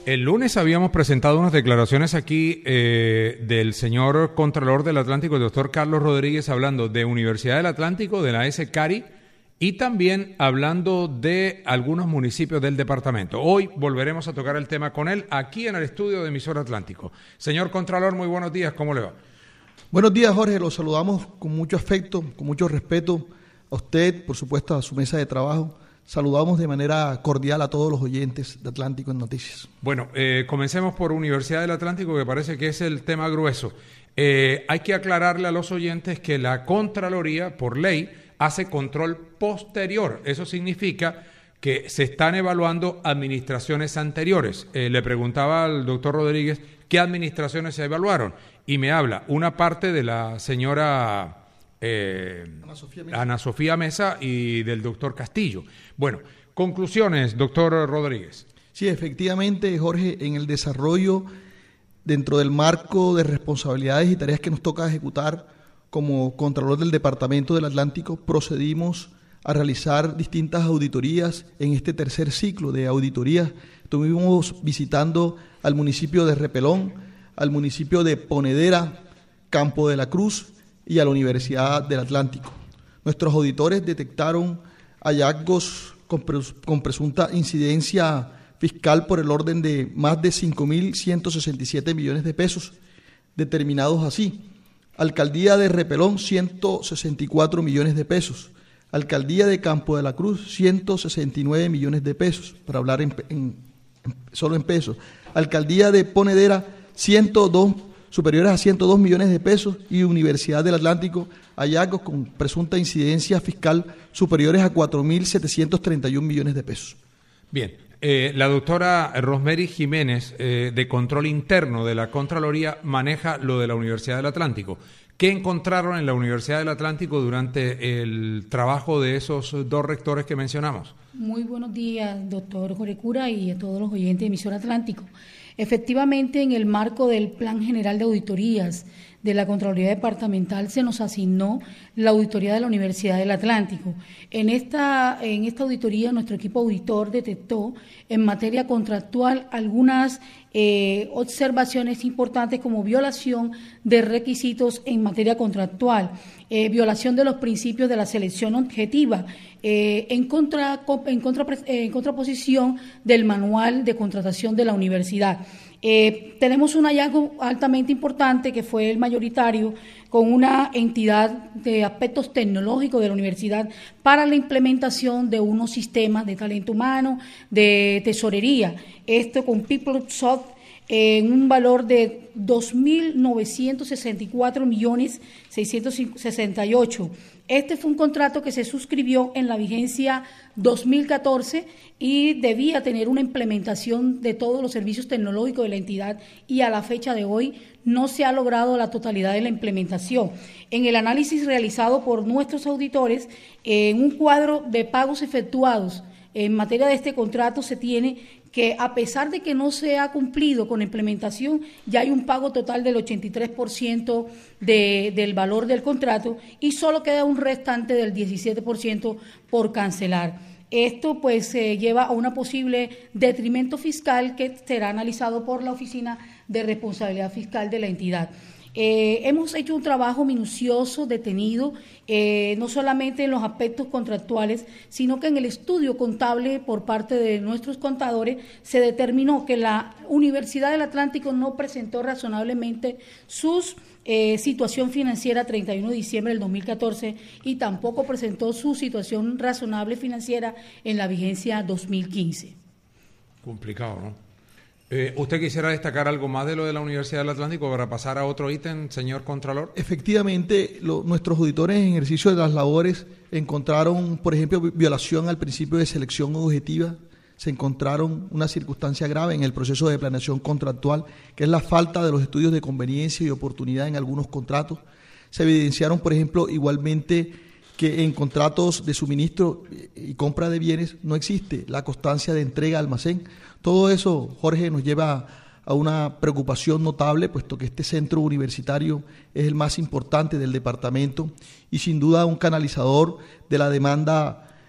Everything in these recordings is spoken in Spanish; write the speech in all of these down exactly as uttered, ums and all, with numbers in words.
El lunes habíamos presentado unas declaraciones aquí eh, del señor Contralor del Atlántico, el doctor Carlos Rodríguez, hablando de Universidad del Atlántico, de la S. Cari, y también hablando de algunos municipios del departamento. Hoy volveremos a tocar el tema con él aquí en el estudio de Emisora Atlántico. Señor Contralor, muy buenos días, ¿cómo le va? Buenos días, Jorge, los saludamos con mucho afecto, con mucho respeto a usted, por supuesto a su mesa de trabajo. Saludamos de manera cordial a todos los oyentes de Atlántico en Noticias. Bueno, eh, comencemos por Universidad del Atlántico, que parece que es el tema grueso. Eh, hay que aclararle a los oyentes que la Contraloría, por ley, hace control posterior. Eso significa que se están evaluando administraciones anteriores. Eh, le preguntaba al doctor Rodríguez qué administraciones se evaluaron y me habla una parte de la señora eh, Ana Sofía Mesa. Ana Sofía Mesa y del doctor Castillo. Bueno, conclusiones, doctor Rodríguez. Sí, efectivamente, Jorge, en el desarrollo dentro del marco de responsabilidades y tareas que nos toca ejecutar como Contralor del Departamento del Atlántico, procedimos a realizar distintas auditorías en este tercer ciclo de auditorías. Estuvimos visitando al municipio de Repelón, al municipio de Ponedera, Campo de la Cruz y a la Universidad del Atlántico. Nuestros auditores detectaron hallazgos con, pres con presunta incidencia fiscal por el orden de más de cinco mil ciento sesenta y siete millones de pesos, determinados así. Alcaldía de Repelón, ciento sesenta y cuatro millones de pesos. Alcaldía de Campo de la Cruz, ciento sesenta y nueve millones de pesos, para hablar en, en, en, solo en pesos. Alcaldía de Ponedera, ciento dos, superiores a ciento dos millones de pesos, y Universidad del Atlántico, hallazgos con presunta incidencia fiscal superiores a cuatro mil setecientos treinta y un millones de pesos. Bien, eh, la doctora Rosemary Jiménez, eh, de Control Interno de la Contraloría, maneja lo de la Universidad del Atlántico. ¿Qué encontraron en la Universidad del Atlántico durante el trabajo de esos dos rectores que mencionamos? Muy buenos días, doctor Jorge Cura, y a todos los oyentes de Emisora Atlántico. Efectivamente, en el marco del Plan General de Auditorías de la Contraloría Departamental se nos asignó la auditoría de la Universidad del Atlántico. En esta, en esta auditoría nuestro equipo auditor detectó en materia contractual algunas eh, observaciones importantes como violación de requisitos en materia contractual, eh, violación de los principios de la selección objetiva, eh, en, contra, en, contra, en contraposición del manual de contratación de la universidad. Eh, tenemos un hallazgo altamente importante que fue el mayoritario con una entidad de aspectos tecnológicos de la universidad para la implementación de unos sistemas de talento humano, de tesorería, esto con PeopleSoft en un valor de dos mil novecientos sesenta y cuatro millones seiscientos sesenta y ocho. Este fue un contrato que se suscribió en la vigencia dos mil catorce y debía tener una implementación de todos los servicios tecnológicos de la entidad, y a la fecha de hoy no se ha logrado la totalidad de la implementación. En el análisis realizado por nuestros auditores, en un cuadro de pagos efectuados en materia de este contrato se tiene que, a pesar de que no se ha cumplido con la implementación, ya hay un pago total del ochenta y tres por ciento de, del valor del contrato y solo queda un restante del diecisiete por ciento por cancelar. Esto pues eh, lleva a una posible detrimento fiscal que será analizado por la Oficina de Responsabilidad Fiscal de la entidad. Eh, hemos hecho un trabajo minucioso, detenido, eh, no solamente en los aspectos contractuales, sino que en el estudio contable por parte de nuestros contadores se determinó que la Universidad del Atlántico no presentó razonablemente sus eh, situación financiera treinta y uno de diciembre del dos mil catorce y tampoco presentó su situación razonable financiera en la vigencia dos mil quince. Complicado, ¿no? Eh, ¿Usted quisiera destacar algo más de lo de la Universidad del Atlántico para pasar a otro ítem, señor Contralor? Efectivamente, lo, nuestros auditores en ejercicio de las labores encontraron, por ejemplo, violación al principio de selección objetiva. Se encontraron una circunstancia grave en el proceso de planeación contractual, que es la falta de los estudios de conveniencia y oportunidad en algunos contratos. Se evidenciaron, por ejemplo, igualmente que en contratos de suministro y compra de bienes no existe la constancia de entrega a almacén. Todo eso, Jorge, nos lleva a una preocupación notable, puesto que este centro universitario es el más importante del departamento y sin duda un canalizador de la demanda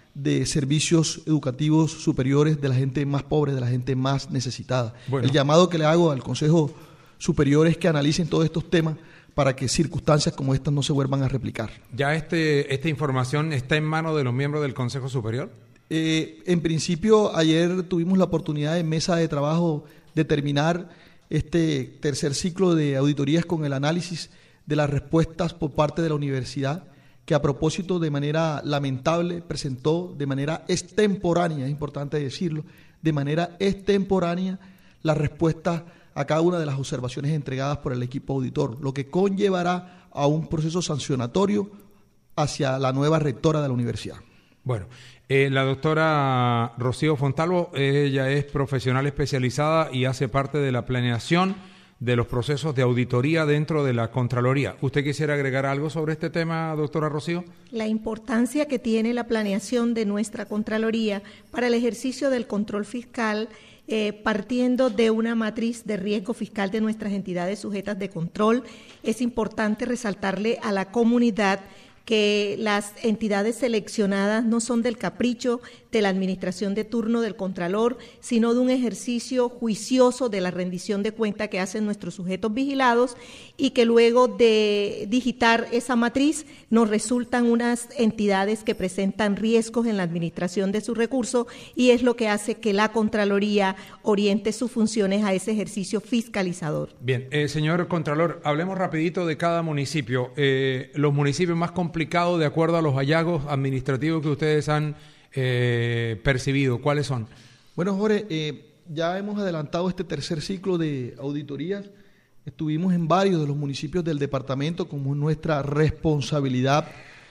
de servicios educativos superiores de la gente más pobre, de la gente más necesitada. Bueno. El llamado que le hago al Consejo Superior es que analicen todos estos temas para que circunstancias como estas no se vuelvan a replicar. ¿Ya este, esta información está en manos de los miembros del Consejo Superior? Eh, en principio, ayer tuvimos la oportunidad en mesa de trabajo de terminar este tercer ciclo de auditorías con el análisis de las respuestas por parte de la universidad, que a propósito de manera lamentable presentó de manera extemporánea, es importante decirlo, de manera extemporánea las respuestas a cada una de las observaciones entregadas por el equipo auditor, lo que conllevará a un proceso sancionatorio hacia la nueva rectora de la universidad. Bueno, eh, la doctora Rocío Fontalvo, ella es profesional especializada y hace parte de la planeación de los procesos de auditoría dentro de la Contraloría. ¿Usted quisiera agregar algo sobre este tema, doctora Rocío? La importancia que tiene la planeación de nuestra Contraloría para el ejercicio del control fiscal, eh, partiendo de una matriz de riesgo fiscal de nuestras entidades sujetas de control. Es importante resaltarle a la comunidad que las entidades seleccionadas no son del capricho de la administración de turno del Contralor, sino de un ejercicio juicioso de la rendición de cuenta que hacen nuestros sujetos vigilados y que luego de digitar esa matriz nos resultan unas entidades que presentan riesgos en la administración de sus recursos y es lo que hace que la Contraloría oriente sus funciones a ese ejercicio fiscalizador. Bien, eh, señor Contralor, hablemos rapidito de cada municipio. Eh, los municipios más complicados de acuerdo a los hallazgos administrativos que ustedes han Eh, percibido, ¿cuáles son? Bueno, Jorge, eh, ya hemos adelantado este tercer ciclo de auditorías. Estuvimos en varios de los municipios del departamento como nuestra responsabilidad.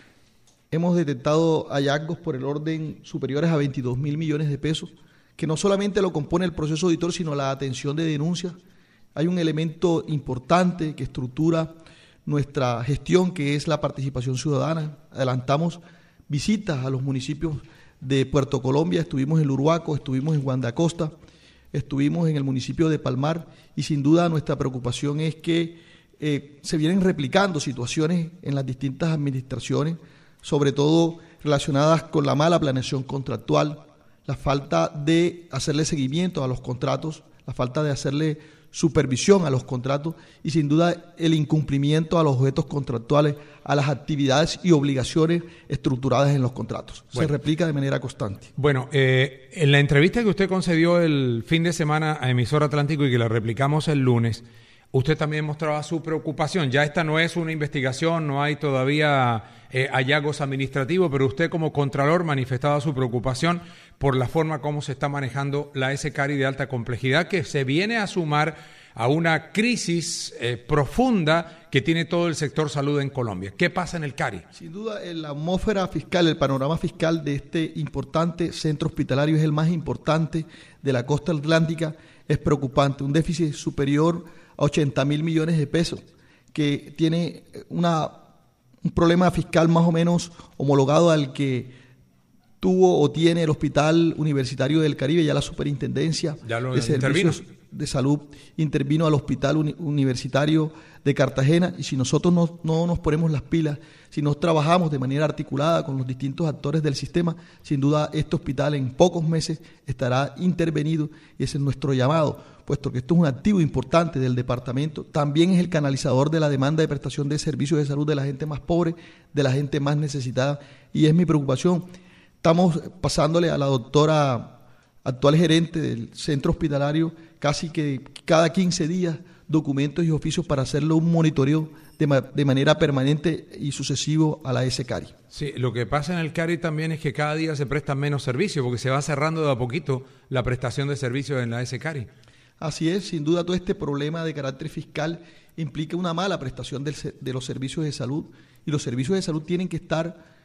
Hemos detectado hallazgos por el orden superiores a veintidós mil millones de pesos, que no solamente lo compone el proceso auditor, sino la atención de denuncias. Hay un elemento importante que estructura nuestra gestión, que es la participación ciudadana. Adelantamos visitas a los municipios de Puerto Colombia, estuvimos en Uruaco, estuvimos en Guandacosta, estuvimos en el municipio de Palmar y sin duda nuestra preocupación es que eh, se vienen replicando situaciones en las distintas administraciones, sobre todo relacionadas con la mala planeación contractual, la falta de hacerle seguimiento a los contratos, la falta de hacerle supervisión a los contratos y sin duda el incumplimiento a los objetos contractuales, a las actividades y obligaciones estructuradas en los contratos. Bueno, se replica de manera constante. Bueno, eh, en la entrevista que usted concedió el fin de semana a Emisora Atlántico y que la replicamos el lunes, usted también mostraba su preocupación. Ya esta no es una investigación, no hay todavía eh, hallazgos administrativos, pero usted como Contralor manifestaba su preocupación por la forma como se está manejando la S C A R I de alta complejidad, que se viene a sumar a una crisis eh, profunda que tiene todo el sector salud en Colombia. ¿Qué pasa en el C A R I? Sin duda, la atmósfera fiscal, el panorama fiscal de este importante centro hospitalario es el más importante de la costa atlántica, es preocupante. Un déficit superior a ochenta mil millones de pesos, que tiene una, un problema fiscal más o menos homologado al que tuvo o tiene el Hospital Universitario del Caribe. Ya la Superintendencia ya lo de Servicios de Salud intervino al Hospital Uni- Universitario de Cartagena y si nosotros no, no nos ponemos las pilas, si no trabajamos de manera articulada con los distintos actores del sistema, sin duda este hospital en pocos meses estará intervenido y ese es nuestro llamado, puesto que esto es un activo importante del departamento, también es el canalizador de la demanda de prestación de servicios de salud de la gente más pobre, de la gente más necesitada y es mi preocupación. Estamos pasándole a la doctora, actual gerente del centro hospitalario, casi que cada quince días documentos y oficios para hacerle un monitoreo de, ma- de manera permanente y sucesivo a la S C A R I. Sí, lo que pasa en el C A R I también es que cada día se prestan menos servicios porque se va cerrando de a poquito la prestación de servicios en la S C A R I. Así es, sin duda todo este problema de carácter fiscal implica una mala prestación del, de los servicios de salud y los servicios de salud tienen que estar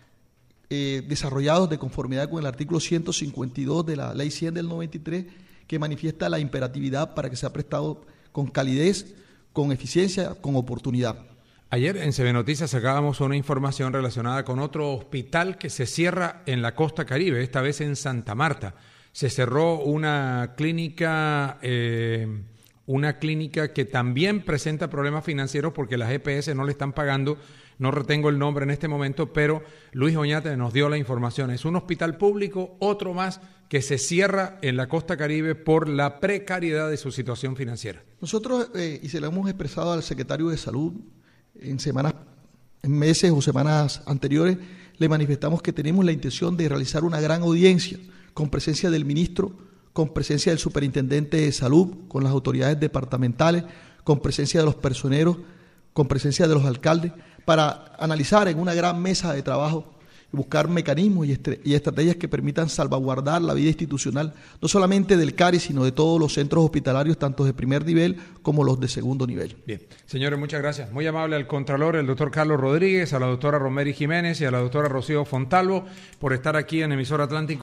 eh, desarrollados de conformidad con el artículo ciento cincuenta y dos de la Ley cien del noventa y tres que manifiesta la imperatividad para que sea prestado con calidez, con eficiencia, con oportunidad. Ayer en C B Noticias sacábamos una información relacionada con otro hospital que se cierra en la costa caribe, esta vez en Santa Marta. Se cerró una clínica eh, una clínica que también presenta problemas financieros porque las E P S no le están pagando, no retengo el nombre en este momento, pero Luis Oñate nos dio la información. Es un hospital público, otro más, que se cierra en la costa Caribe por la precariedad de su situación financiera. Nosotros, eh, y se lo hemos expresado al secretario de Salud en semanas, en meses o semanas anteriores, le manifestamos que tenemos la intención de realizar una gran audiencia con presencia del ministro, con presencia del superintendente de salud, con las autoridades departamentales, con presencia de los personeros, con presencia de los alcaldes, para analizar en una gran mesa de trabajo y buscar mecanismos y, est- y estrategias que permitan salvaguardar la vida institucional, no solamente del C A R I, sino de todos los centros hospitalarios, tanto de primer nivel como los de segundo nivel. Bien, señores, muchas gracias. Muy amable al Contralor, el doctor Carlos Rodríguez, a la doctora Romery Jiménez y a la doctora Rocío Fontalvo por estar aquí en Emisora Atlántico.